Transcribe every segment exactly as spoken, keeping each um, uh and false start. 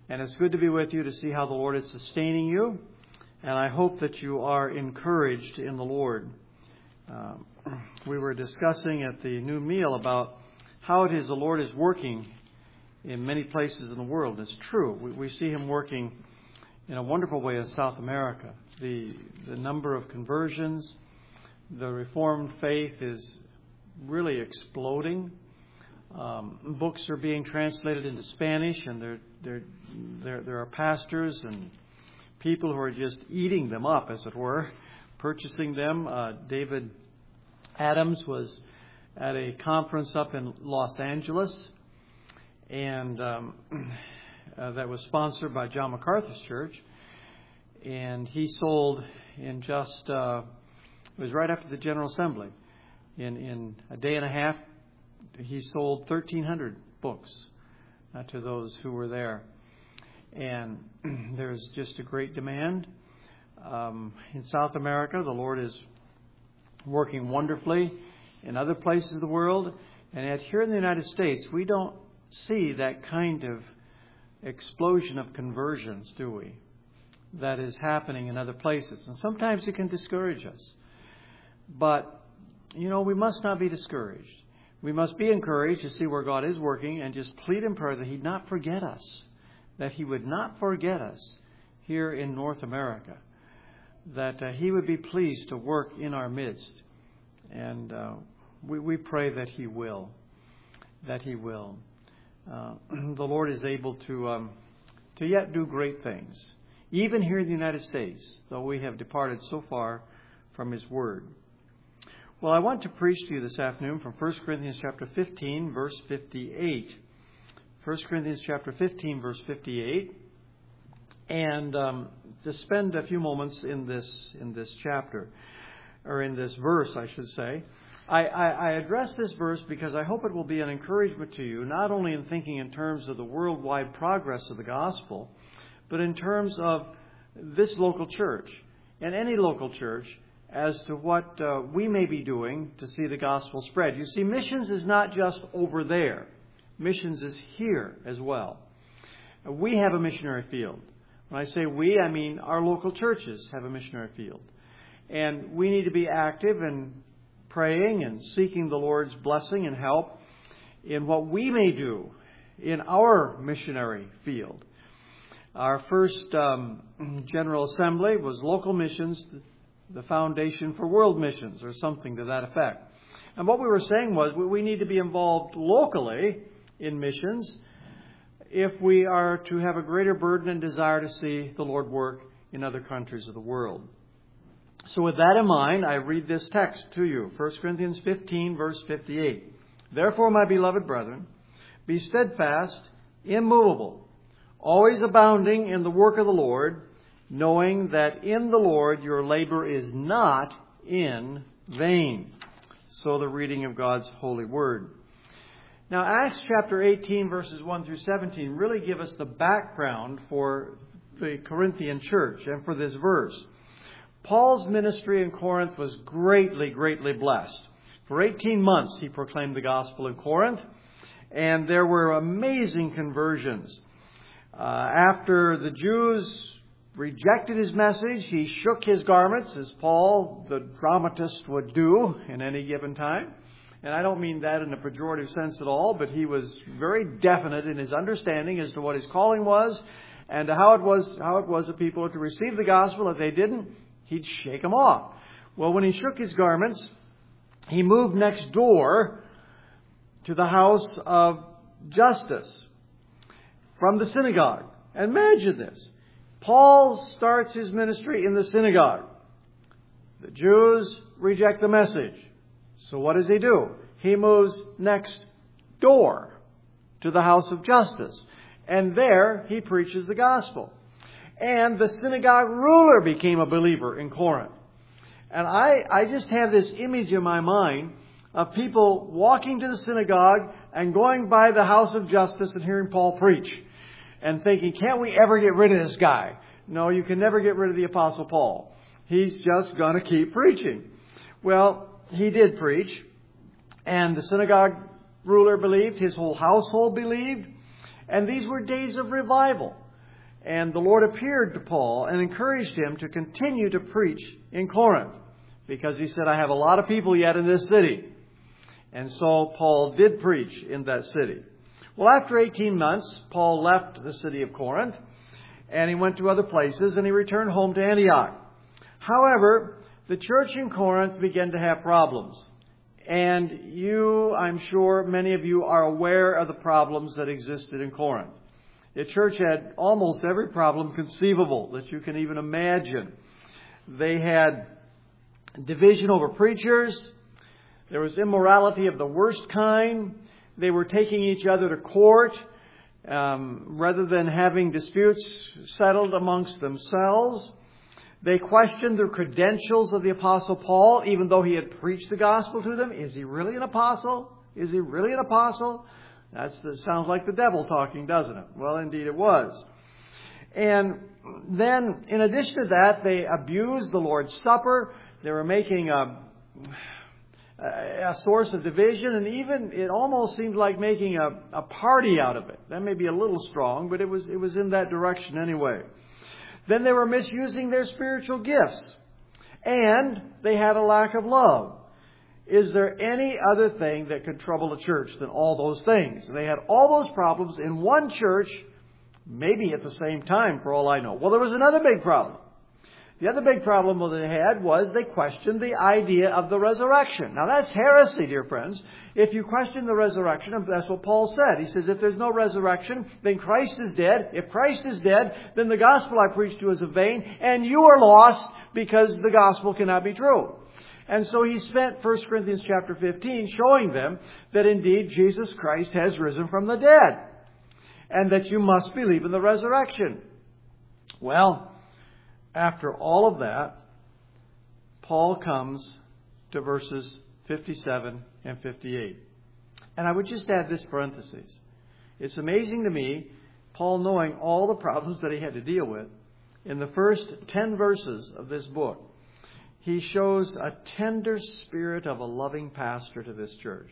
And it's good to be with you to see how the Lord is sustaining you. And I hope that you are encouraged in the Lord. Um, we were discussing at the new meal about how it is the Lord is working in many places in the world. It's true. We, we see Him working in a wonderful way in South America. The, the number of conversions, the Reformed faith is really exploding. Um, books are being translated into Spanish, and there, there, there, there are pastors and people who are just eating them up, as it were, purchasing them. Uh, David Adams was at a conference up in Los Angeles, and um, uh, that was sponsored by John MacArthur's church. And he sold in just, uh, it was right after the General Assembly, in, in a day and a half, he sold thirteen hundred books uh, to those who were there. And there's just a great demand. Um, in South America, the Lord is working wonderfully. In other places of the world, and yet here in the United States, we don't see that kind of explosion of conversions, do we? That is happening in other places. And sometimes it can discourage us. But, you know, we must not be discouraged. We must be encouraged to see where God is working and just plead in prayer that He'd not forget us, that He would not forget us here in North America, that uh, He would be pleased to work in our midst. And uh, we, we pray that He will, that He will. Uh, the Lord is able to um, to yet do great things, even here in the United States, though we have departed so far from His Word. Well, I want to preach to you this afternoon from First Corinthians chapter fifteen, verse fifty-eight. First Corinthians chapter fifteen, verse fifty-eight. And um, to spend a few moments in this in this chapter, or in this verse, I should say. I, I, I address this verse because I hope it will be an encouragement to you, not only in thinking in terms of the worldwide progress of the gospel, but in terms of this local church and any local church as to what uh, we may be doing to see the gospel spread. You see, missions is not just over there. Missions is here as well. We have a missionary field. When I say we, I mean our local churches have a missionary field. And we need to be active in praying and seeking the Lord's blessing and help in what we may do in our missionary field. Our first um, General Assembly was local missions, the foundation for world missions, or something to that effect. And what we were saying was we need to be involved locally in missions if we are to have a greater burden and desire to see the Lord work in other countries of the world. So with that in mind, I read this text to you. First Corinthians fifteen, verse fifty-eight. Therefore, my beloved brethren, be steadfast, immovable, always abounding in the work of the Lord, knowing that in the Lord your labor is not in vain. So the reading of God's holy word. Now, Acts chapter eighteen, verses one through seventeen really give us the background for the Corinthian church and for this verse. Paul's ministry in Corinth was greatly, greatly blessed. For eighteen months he proclaimed the gospel in Corinth, and there were amazing conversions. Uh, after the Jews rejected his message, he shook his garments, as Paul, the dramatist, would do in any given time. And I don't mean that in a pejorative sense at all, but he was very definite in his understanding as to what his calling was and how it was how it was that people were to receive the gospel. If they didn't, he'd shake them off. Well, when he shook his garments, he moved next door to the house of Justus from the synagogue. Imagine this. Paul starts his ministry in the synagogue. The Jews reject the message. So what does he do? He moves next door to the house of Justus. And there he preaches the gospel. And the synagogue ruler became a believer in Corinth. And I, I just have this image in my mind of people walking to the synagogue and going by the house of Justus and hearing Paul preach and thinking, can't we ever get rid of this guy? No, you can never get rid of the Apostle Paul. He's just going to keep preaching. Well, he did preach, and the synagogue ruler believed, his whole household believed, and these were days of revival. And the Lord appeared to Paul and encouraged him to continue to preach in Corinth, because he said, I have a lot of people yet in this city. And so Paul did preach in that city. Well, after eighteen months, Paul left the city of Corinth, and he went to other places, and he returned home to Antioch. However, the church in Corinth began to have problems. And you, I'm sure, many of you are aware of the problems that existed in Corinth. The church had almost every problem conceivable that you can even imagine. They had division over preachers. There was immorality of the worst kind. They were taking each other to court um, rather than having disputes settled amongst themselves. They questioned the credentials of the Apostle Paul, even though he had preached the gospel to them. Is he really an apostle? Is he really an apostle? That sounds like the devil talking, doesn't it? Well, indeed it was. And then, in addition to that, they abused the Lord's Supper. They were making a, a source of division, and even it almost seemed like making a, a party out of it. That may be a little strong, but it was it was in that direction anyway. Then they were misusing their spiritual gifts, and they had a lack of love. Is there any other thing that could trouble a church than all those things? They had all those problems in one church, maybe at the same time, for all I know. Well, there was another big problem. The other big problem that they had was they questioned the idea of the resurrection. Now, that's heresy, dear friends. If you question the resurrection, that's what Paul said. He says, if there's no resurrection, then Christ is dead. If Christ is dead, then the gospel I preach to you is in vain, and you are lost because the gospel cannot be true. And so he spent First Corinthians chapter fifteen showing them that indeed Jesus Christ has risen from the dead, and that you must believe in the resurrection. Well, after all of that, Paul comes to verses fifty-seven and fifty-eight. And I would just add this parenthesis. It's amazing to me, Paul knowing all the problems that he had to deal with, in the first ten verses of this book, he shows a tender spirit of a loving pastor to this church.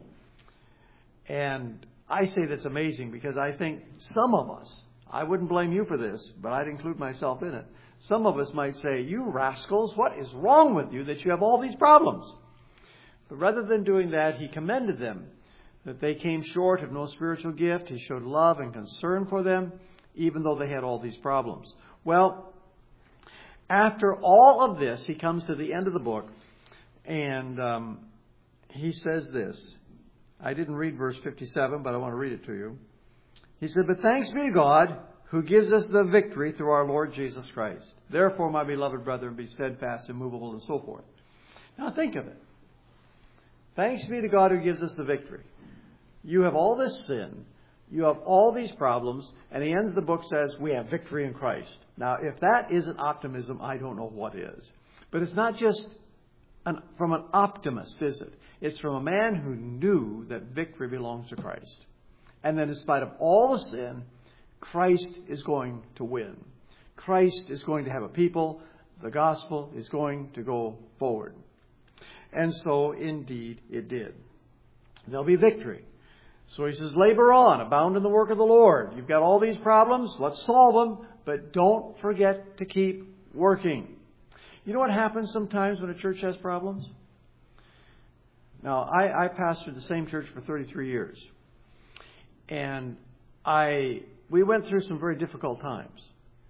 And I say that's amazing because I think some of us, I wouldn't blame you for this, but I'd include myself in it. Some of us might say, you rascals, what is wrong with you that you have all these problems? But rather than doing that, he commended them, that they came short of no spiritual gift. He showed love and concern for them, even though they had all these problems. Well, after all of this, he comes to the end of the book, and um, he says this. I didn't read verse fifty-seven, but I want to read it to you. He said, but thanks be to God, who gives us the victory through our Lord Jesus Christ. Therefore, my beloved brethren, be steadfast, immovable, and so forth. Now think of it. Thanks be to God who gives us the victory. You have all this sin. You have all these problems. And he ends the book says, we have victory in Christ. Now, if that isn't optimism, I don't know what is. But it's not just an, from an optimist, is it? It's from a man who knew that victory belongs to Christ. And that in spite of all the sin, Christ is going to win. Christ is going to have a people. The gospel is going to go forward. And so, indeed, it did. There'll be victory. So he says, labor on, abound in the work of the Lord. You've got all these problems. Let's solve them. But don't forget to keep working. You know what happens sometimes when a church has problems? Now, I, I pastored the same church for thirty-three years. And I we went through some very difficult times.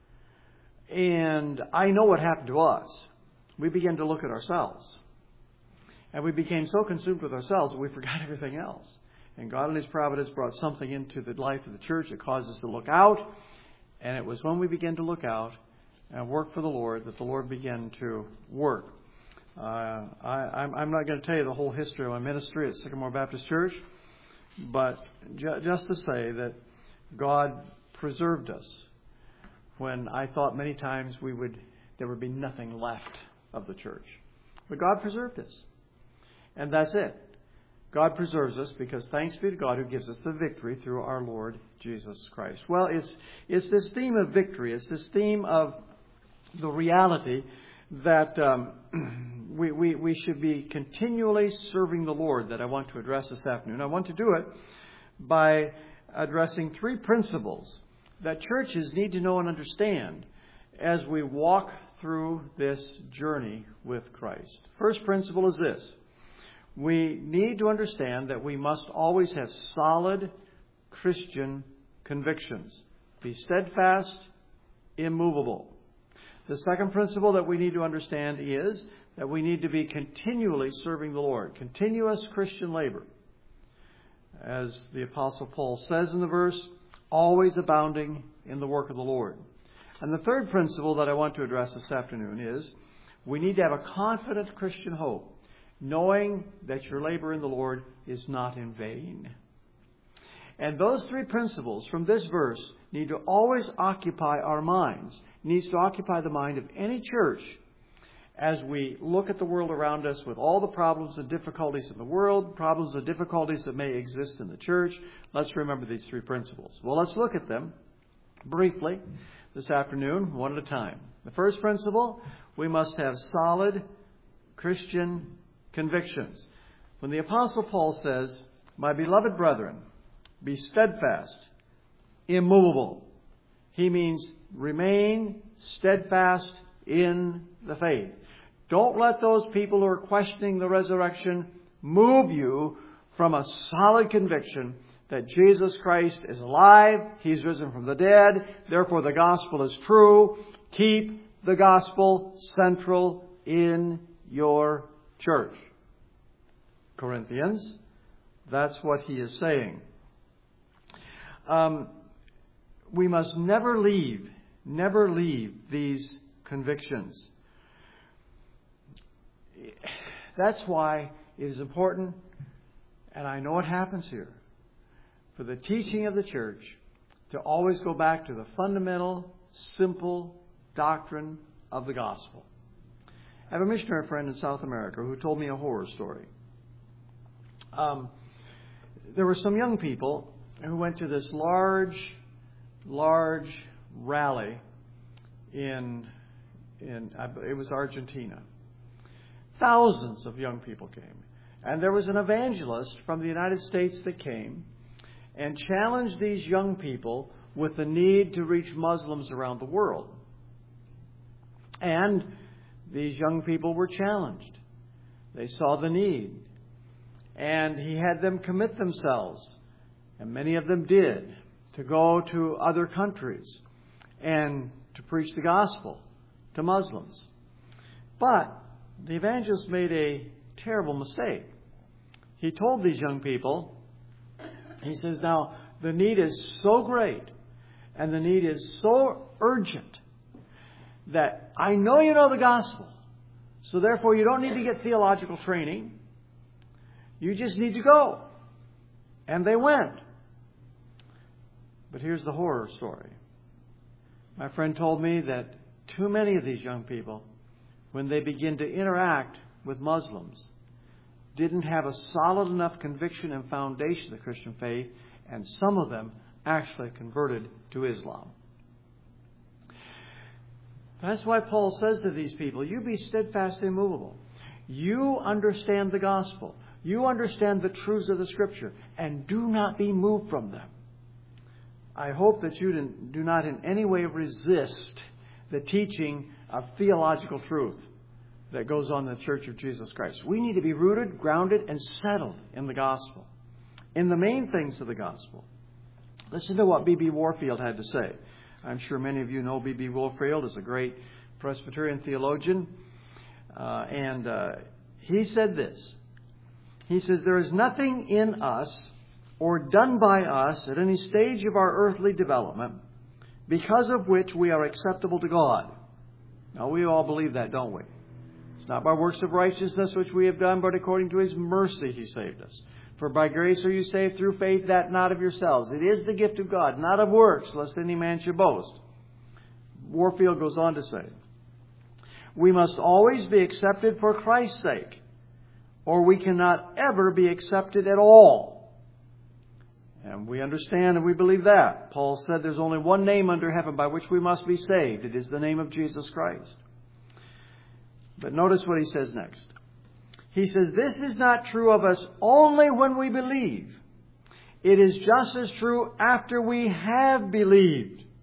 And I know what happened to us. We began to look at ourselves. And we became so consumed with ourselves that we forgot everything else. And God in His providence brought something into the life of the church that caused us to look out. And it was when we began to look out and work for the Lord that the Lord began to work. Uh, I, I'm, I'm not going to tell you the whole history of my ministry at Sycamore Baptist Church, but ju- just to say that God preserved us when I thought many times we would there would be nothing left of the church. But God preserved us. And that's it. God preserves us because thanks be to God who gives us the victory through our Lord Jesus Christ. Well, it's it's this theme of victory. It's this theme of the reality that um, we, we, we should be continually serving the Lord that I want to address this afternoon. I want to do it by addressing three principles that churches need to know and understand as we walk through this journey with Christ. First principle is this. We need to understand that we must always have solid Christian convictions. Be steadfast, immovable. The second principle that we need to understand is that we need to be continually serving the Lord. Continuous Christian labor. As the Apostle Paul says in the verse, always abounding in the work of the Lord. And the third principle that I want to address this afternoon is we need to have a confident Christian hope, knowing that your labor in the Lord is not in vain. And those three principles from this verse need to always occupy our minds, needs to occupy the mind of any church as we look at the world around us with all the problems and difficulties in the world, problems and difficulties that may exist in the church. Let's remember these three principles. Well, let's look at them briefly this afternoon, one at a time. The first principle, we must have solid Christian convictions. When the Apostle Paul says, "My beloved brethren, be steadfast, immovable," he means remain steadfast in the faith. Don't let those people who are questioning the resurrection move you from a solid conviction that Jesus Christ is alive, He's risen from the dead, therefore the gospel is true. Keep the gospel central in your church. Corinthians, that's what he is saying. Um, we must never leave, never leave these convictions. That's why it is important, and I know it happens here, for the teaching of the church to always go back to the fundamental, simple doctrine of the gospel. I have a missionary friend in South America who told me a horror story. Um, there were some young people who went to this large, large rally in, in it was Argentina. Thousands of young people came. And there was an evangelist from the United States that came and challenged these young people with the need to reach Muslims around the world. And these young people were challenged. They saw the need. And he had them commit themselves, and many of them did, to go to other countries and to preach the gospel to Muslims. But the evangelist made a terrible mistake. He told these young people, he says, now, the need is so great and the need is so urgent that I know you know the gospel. So therefore, you don't need to get theological training. You just need to go. And they went. But here's the horror story. My friend told me that too many of these young people, when they begin to interact with Muslims, didn't have a solid enough conviction and foundation of the Christian faith, and some of them actually converted to Islam. That's why Paul says to these people, you be steadfast and immovable. You understand the gospel. You understand the truths of the Scripture, and do not be moved from them. I hope that you do not in any way resist the teaching of theological truth that goes on in the Church of Jesus Christ. We need to be rooted, grounded, and settled in the gospel, in the main things of the gospel. Listen to what B B Warfield had to say. I'm sure many of you know B B Warfield is a great Presbyterian theologian. Uh, and uh, he said this. He says, there is nothing in us or done by us at any stage of our earthly development because of which we are acceptable to God. Now, we all believe that, don't we? It's not by works of righteousness which we have done, but according to His mercy He saved us. For by grace are you saved through faith, that not of yourselves. It is the gift of God, not of works, lest any man should boast. Warfield goes on to say, we must always be accepted for Christ's sake, or we cannot ever be accepted at all. And we understand and we believe that. Paul said there's only one name under heaven by which we must be saved. It is the name of Jesus Christ. But notice what he says next. He says, this is not true of us only when we believe. It is just as true after we have believed.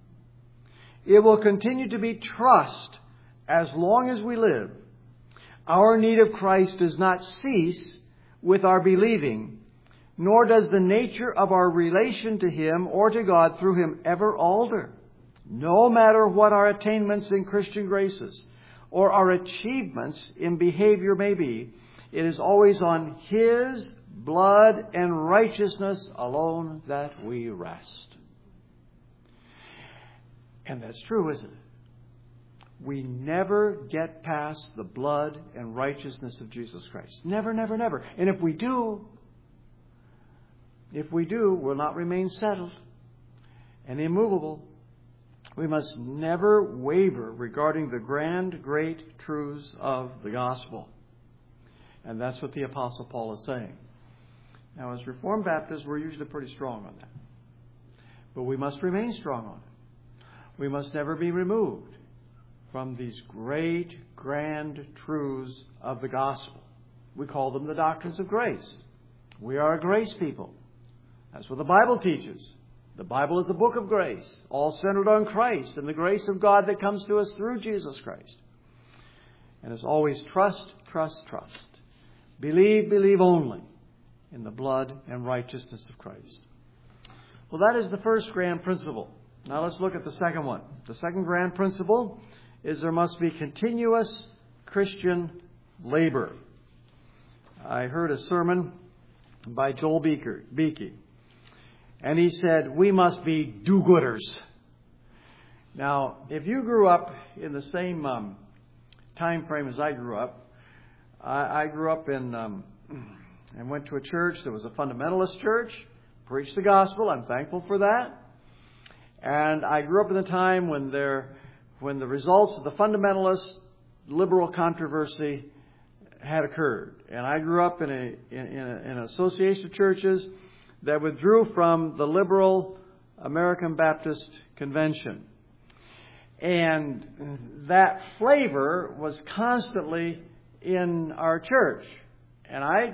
It will continue to be trust as long as we live. Our need of Christ does not cease with our believing, nor does the nature of our relation to Him or to God through Him ever alter. No matter what our attainments in Christian graces or our achievements in behavior may be, it is always on His blood and righteousness alone that we rest. And that's true, isn't it? We never get past the blood and righteousness of Jesus Christ. Never, never, never. And if we do, if we do, we'll not remain settled and immovable. We must never waver regarding the grand, great truths of the gospel. And that's what the Apostle Paul is saying. Now, as Reformed Baptists, we're usually pretty strong on that. But we must remain strong on it. We must never be removed from these great, grand truths of the gospel. We call them the doctrines of grace. We are a grace people. That's what the Bible teaches. The Bible is a book of grace, all centered on Christ and the grace of God that comes to us through Jesus Christ. And it's always trust, trust, trust. Believe, believe only in the blood and righteousness of Christ. Well, that is the first grand principle. Now let's look at the second one. The second grand principle is there must be continuous Christian labor. I heard a sermon by Joel Beeke, and he said, we must be do-gooders. Now, if you grew up in the same um, time frame as I grew up, I, I grew up in um, and went to a church that was a fundamentalist church, preached the gospel. I'm thankful for that. And I grew up in the time when there, when the results of the fundamentalist liberal controversy had occurred. And I grew up in a in, in, a, in an association of churches that withdrew from the liberal American Baptist Convention. And that flavor was constantly in our church. And I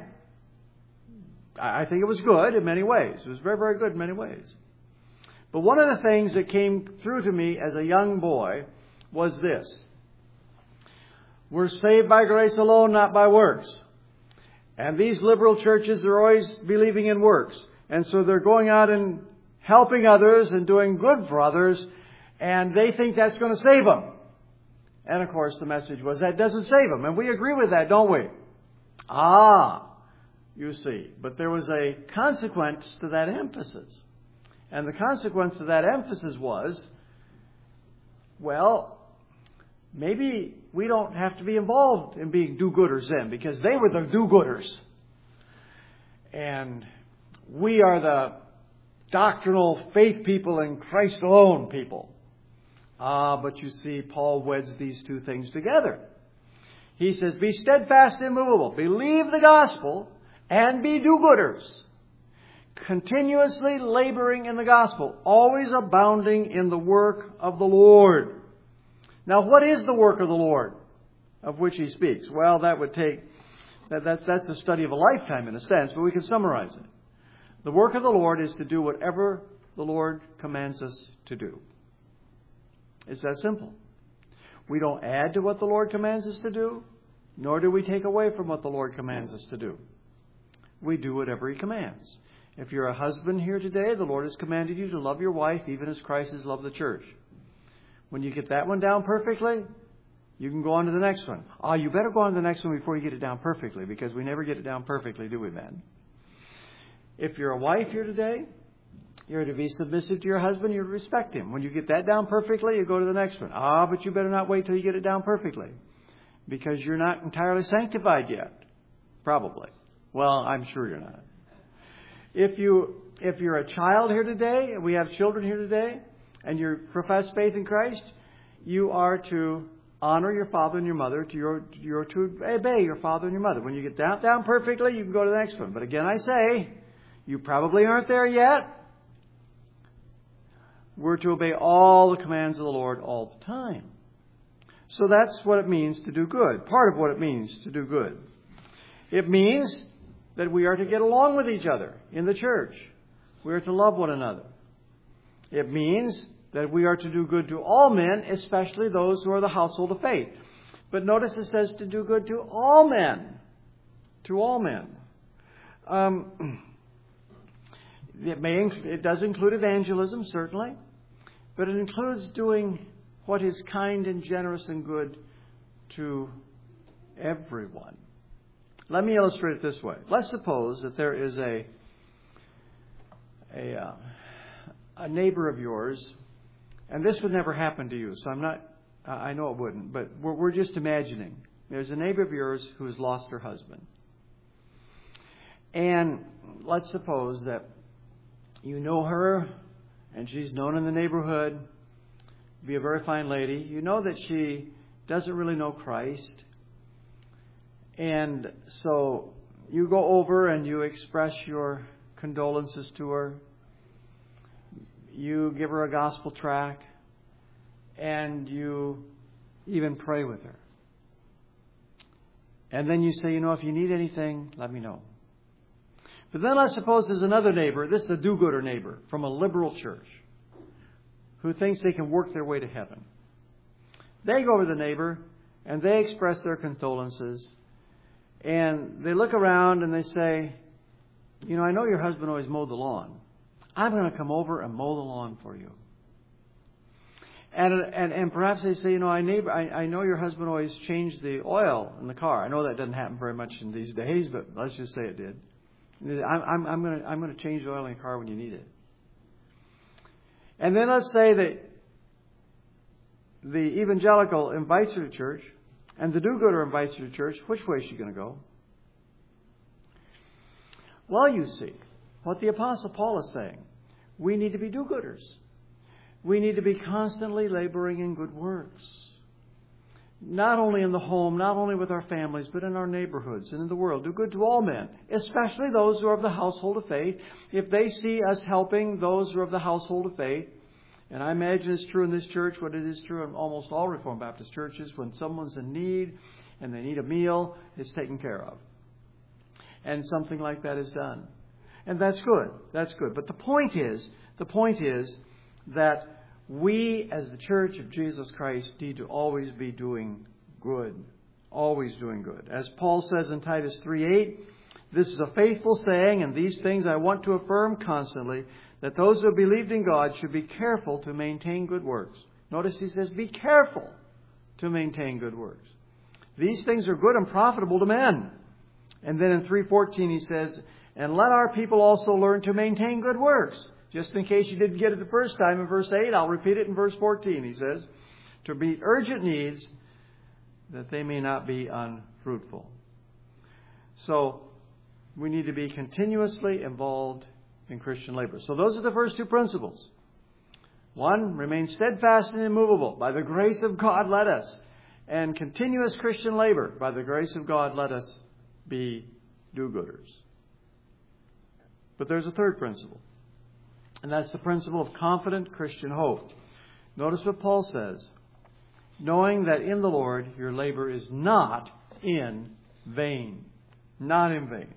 I think it was good in many ways. It was very, very good in many ways. But one of the things that came through to me as a young boy was this. We're saved by grace alone, not by works. And these liberal churches are always believing in works. And so they're going out and helping others and doing good for others. And they think that's going to save them. And of course the message was that doesn't save them. And we agree with that, don't we? Ah, you see. But there was a consequence to that emphasis. And the consequence of that emphasis was, well, maybe we don't have to be involved in being do-gooders then, because they were the do-gooders. And we are the doctrinal faith people and Christ alone people. Ah, but you see, Paul weds these two things together. He says, be steadfast and immovable. Believe the gospel and be do-gooders. Continuously laboring in the gospel. Always abounding in the work of the Lord. Now, what is the work of the Lord of which he speaks? Well, that would take, that, that that's a study of a lifetime in a sense, but we can summarize it. The work of the Lord is to do whatever the Lord commands us to do. It's that simple. We don't add to what the Lord commands us to do, nor do we take away from what the Lord commands us to do. We do whatever he commands. If you're a husband here today, the Lord has commanded you to love your wife even as Christ has loved the church. When you get that one down perfectly, you can go on to the next one. Oh, you better go on to the next one before you get it down perfectly, because we never get it down perfectly, do we, men? If you're a wife here today, you're to be submissive to your husband. You're to respect him. When you get that down perfectly, you go to the next one. Ah, but you better not wait till you get it down perfectly, because you're not entirely sanctified yet. Probably. Well, I'm sure you're not. If you if you're a child here today, we have children here today, and you profess faith in Christ, you are to honor your father and your mother. To your you're to obey your father and your mother. When you get down down perfectly, you can go to the next one. But again, I say, you probably aren't there yet. We're to obey all the commands of the Lord all the time. So that's what it means to do good. Part of what it means to do good. It means that we are to get along with each other in the church. We are to love one another. It means that we are to do good to all men, especially those who are the household of faith. But notice it says to do good to all men. To all men. Um, it, may, it does include evangelism, certainly. But it includes doing what is kind and generous and good to everyone. Let me illustrate it this way. Let's suppose that there is a a, uh, a neighbor of yours, and this would never happen to you, so I'm not, I know it wouldn't, but we're, we're just imagining. There's a neighbor of yours who has lost her husband. And let's suppose that you know her, and she's known in the neighborhood, be a very fine lady. You know that she doesn't really know Christ. And so you go over and you express your condolences to her. You give her a gospel tract. And you even pray with her. And then you say, you know, if you need anything, let me know. But then let's suppose there's another neighbor. This is a do-gooder neighbor from a liberal church who thinks they can work their way to heaven. They go to the neighbor and they express their condolences. And they look around and they say, you know, I know your husband always mowed the lawn. I'm going to come over and mow the lawn for you. And and, and perhaps they say, you know, I, neighbor, I, I know your husband always changed the oil in the car. I know that doesn't happen very much in these days, but let's just say it did. I'm, I'm, I'm going to I'm going to change the oil in the car when you need it. And then let's say that the evangelical invites her to church, and the do-gooder invites her to church. Which way is she going to go? Well, you see, what the Apostle Paul is saying, we need to be do-gooders. We need to be constantly laboring in good works. Not only in the home, not only with our families, but in our neighborhoods and in the world. Do good to all men, especially those who are of the household of faith. If they see us helping those who are of the household of faith, and I imagine it's true in this church, what it is true in almost all Reformed Baptist churches, when someone's in need and they need a meal, it's taken care of. And something like that is done. And that's good. That's good. But the point is, the point is that we as the Church of Jesus Christ need to always be doing good. Always doing good. As Paul says in Titus three eight, this is a faithful saying, and these things I want to affirm constantly, that those who have believed in God should be careful to maintain good works. Notice he says, be careful to maintain good works. These things are good and profitable to men. And then in three fourteen he says, and let our people also learn to maintain good works. Just in case you didn't get it the first time in verse eight, I'll repeat it in verse fourteen. He says, to meet urgent needs that they may not be unfruitful. So we need to be continuously involved in Christian labor. So those are the first two principles. One, remain steadfast and immovable. By the grace of God, let us. And continuous Christian labor. By the grace of God, let us be do-gooders. But there's a third principle. And that's the principle of confident Christian hope. Notice what Paul says. Knowing that in the Lord your labor is not in vain. Not in vain.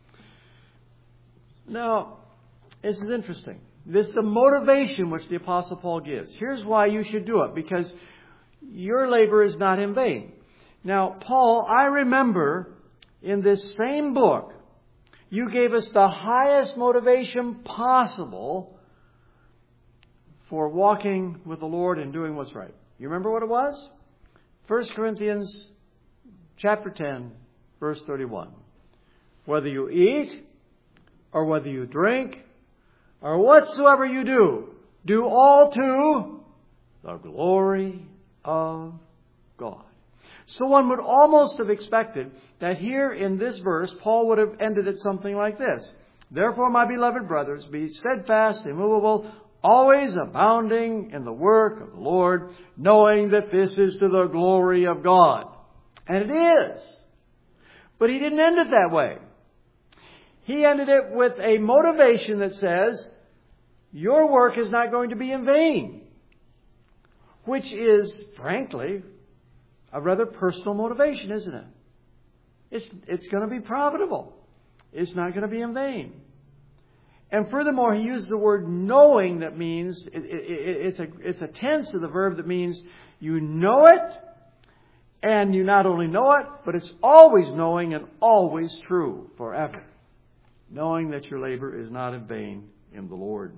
Now, this is interesting. This is the motivation which the Apostle Paul gives. Here's why you should do it. Because your labor is not in vain. Now, Paul, I remember in this same book, you gave us the highest motivation possible for walking with the Lord and doing what's right. You remember what it was? First Corinthians chapter ten, verse thirty-one. Whether you eat or whether you drink or whatsoever you do, do all to the glory of God. So one would almost have expected that here in this verse, Paul would have ended it something like this. Therefore, my beloved brothers, be steadfast, immovable, always abounding in the work of the Lord, knowing that this is to the glory of God. And it is. But he didn't end it that way. He ended it with a motivation that says, your work is not going to be in vain. Which is, frankly, a rather personal motivation, isn't it? It's, it's going to be profitable. It's not going to be in vain. And furthermore, he uses the word knowing that means, it, it, it, it's, a, it's a tense of the verb that means you know it, and you not only know it, but it's always knowing and always true forever. Knowing that your labor is not in vain in the Lord.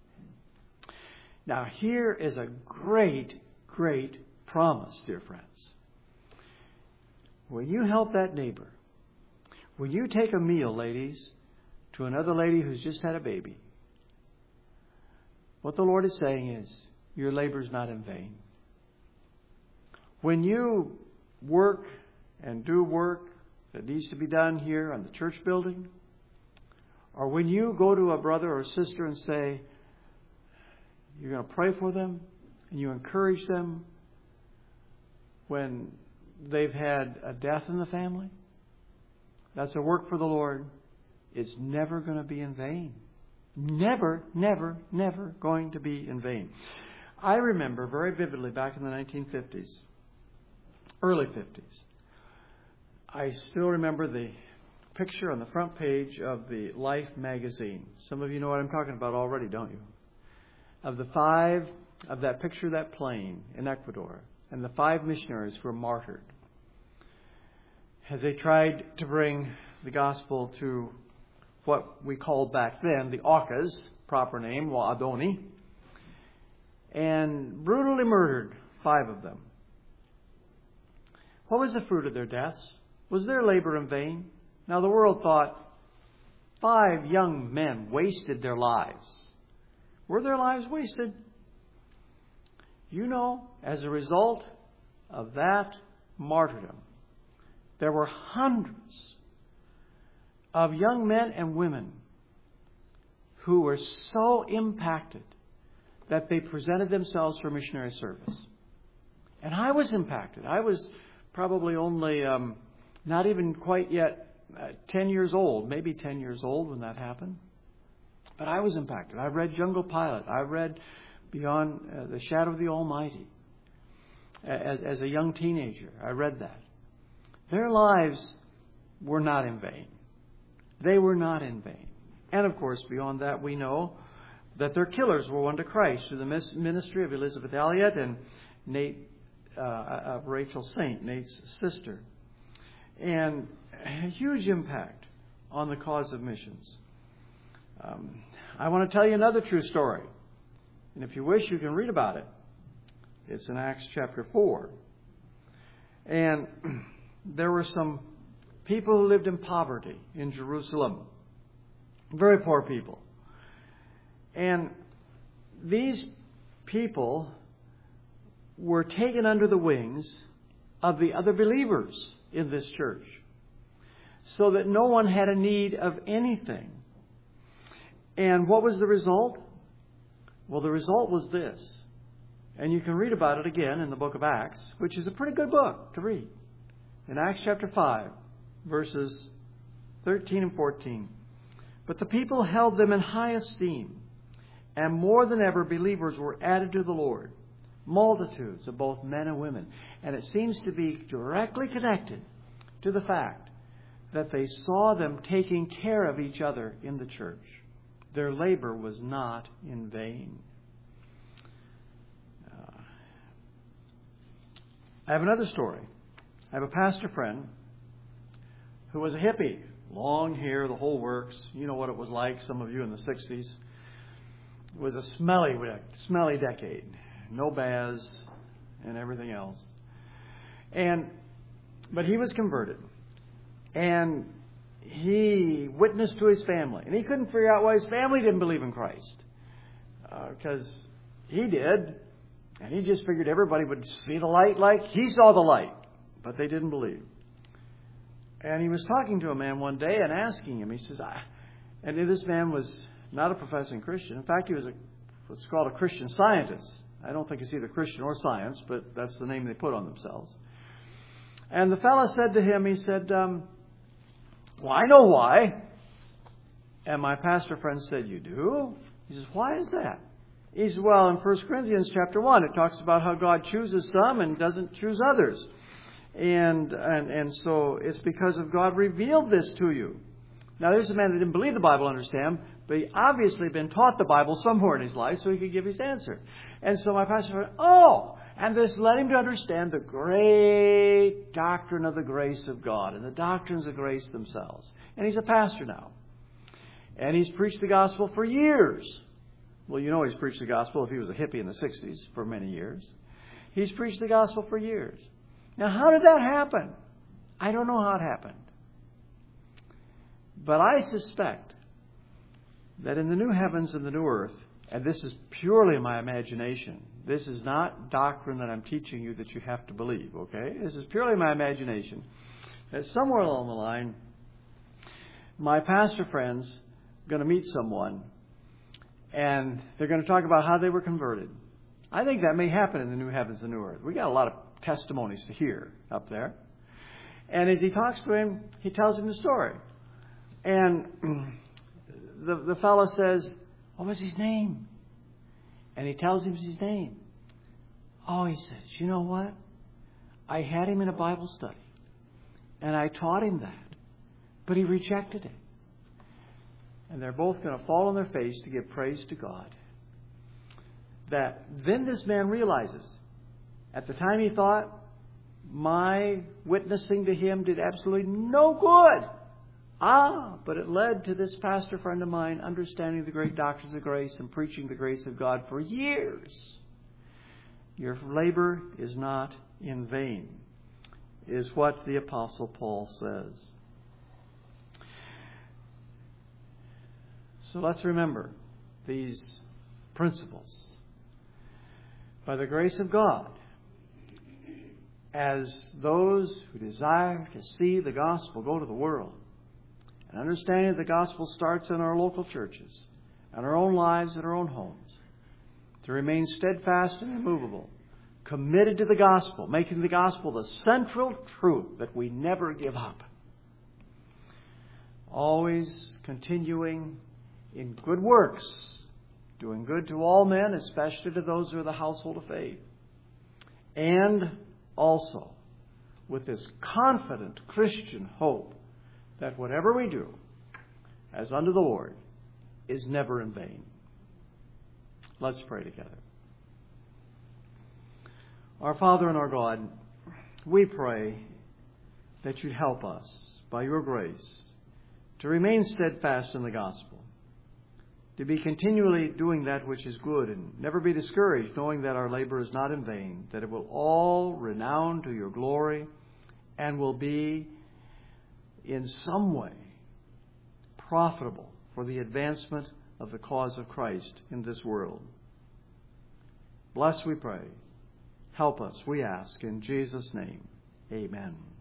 Now here is a great, great promise, dear friends. When you help that neighbor, when you take a meal, ladies, to another lady who's just had a baby, what the Lord is saying is, your labor is not in vain. When you work and do work that needs to be done here on the church building, or when you go to a brother or sister and say, you're going to pray for them, and you encourage them when they've had a death in the family, that's a work for the Lord. It's never going to be in vain. Never, never, never going to be in vain. I remember very vividly back in the nineteen fifties, early fifties, I still remember the picture on the front page of the Life magazine. Some of you know what I'm talking about already, don't you? Of the five, of that picture of that plane in Ecuador, and the five missionaries who were martyred as they tried to bring the gospel to what we called back then the Aucas, proper name, Wa Adoni, and brutally murdered five of them. What was the fruit of their deaths? Was their labor in vain? Now the world thought five young men wasted their lives. Were their lives wasted? You know, as a result of that martyrdom, there were hundreds of young men and women who were so impacted that they presented themselves for missionary service. And I was impacted. I was probably only um, not even quite yet uh, ten years old, maybe ten years old when that happened. But I was impacted. I read Jungle Pilot. I read Beyond uh, the Shadow of the Almighty. As, as a young teenager, I read that. Their lives were not in vain. They were not in vain. And of course, beyond that, we know that their killers were won to Christ through the ministry of Elizabeth Elliot and Nate, uh, of Rachel Saint, Nate's sister. And a huge impact on the cause of missions. Um, I want to tell you another true story. And if you wish, you can read about it. It's in Acts chapter four. And there were some people who lived in poverty in Jerusalem. Very poor people. And these people were taken under the wings of the other believers in this church, so that no one had a need of anything. And what was the result? Well, the result was this. And you can read about it again in the book of Acts, which is a pretty good book to read. In Acts chapter five, verses thirteen and fourteen. But the people held them in high esteem, and more than ever believers were added to the Lord. Multitudes of both men and women. And it seems to be directly connected to the fact that they saw them taking care of each other in the church. Their labor was not in vain. Uh, I have another story. I have a pastor friend who was a hippie. Long hair, the whole works. You know what it was like, some of you in the sixties. It was a smelly, smelly decade. No baths and everything else. And but he was converted. And he witnessed to his family. And he couldn't figure out why his family didn't believe in Christ. Because uh, he did. And he just figured everybody would see the light like he saw the light. But they didn't believe. And he was talking to a man one day and asking him. He says, I... and this man was not a professing Christian. In fact, he was a, what's called a Christian Scientist. I don't think it's either Christian or science, but that's the name they put on themselves. And the fellow said to him, he said, um, well, I know why. And my pastor friend said, you do? He says, why is that? He says, well, in First Corinthians chapter one, it talks about how God chooses some and doesn't choose others. And, and, and so it's because of God revealed this to you. Now, there's a man that didn't believe the Bible, understand, But he obviously been taught the Bible somewhere in his life so he could give his answer. And so my pastor said, oh, and this led him to understand the great doctrine of the grace of God and the doctrines of grace themselves. And he's a pastor now. And he's preached the gospel for years. Well, you know he's preached the gospel if he was a hippie in the sixties for many years. He's preached the gospel for years. Now, how did that happen? I don't know how it happened. But I suspect that in the new heavens and the new earth, and this is purely my imagination, this is not doctrine that I'm teaching you that you have to believe, okay? This is purely my imagination, that somewhere along the line, my pastor friends are going to meet someone, and they're going to talk about how they were converted. I think that may happen in the new heavens and new earth. We got a lot of testimonies to hear up there. And as he talks to him, he tells him the story. And the, the fellow says, what was his name? And he tells him his name. Oh, he says, you know what? I had him in a Bible study. And I taught him that. But he rejected it. And they're both going to fall on their face to give praise to God. That then this man realizes, at the time he thought, my witnessing to him did absolutely no good. Ah, but it led to this pastor friend of mine understanding the great doctrines of grace and preaching the grace of God for years. Your labor is not in vain, is what the Apostle Paul says. So let's remember these principles. By the grace of God, as those who desire to see the gospel go to the world, and understanding the gospel starts in our local churches, and our own lives and our own homes, to remain steadfast and immovable, committed to the gospel, making the gospel the central truth that we never give up. Always continuing in good works, doing good to all men, especially to those who are the household of faith. And also with this confident Christian hope that whatever we do, as unto the Lord, is never in vain. Let's pray together. Our Father and our God, we pray that you'd help us, by your grace, to remain steadfast in the gospel, to be continually doing that which is good, and never be discouraged, knowing that our labor is not in vain, that it will all renown to your glory, and will be in some way profitable for the advancement of the cause of Christ in this world. Bless, we pray. Help us, we ask, in Jesus' name. Amen.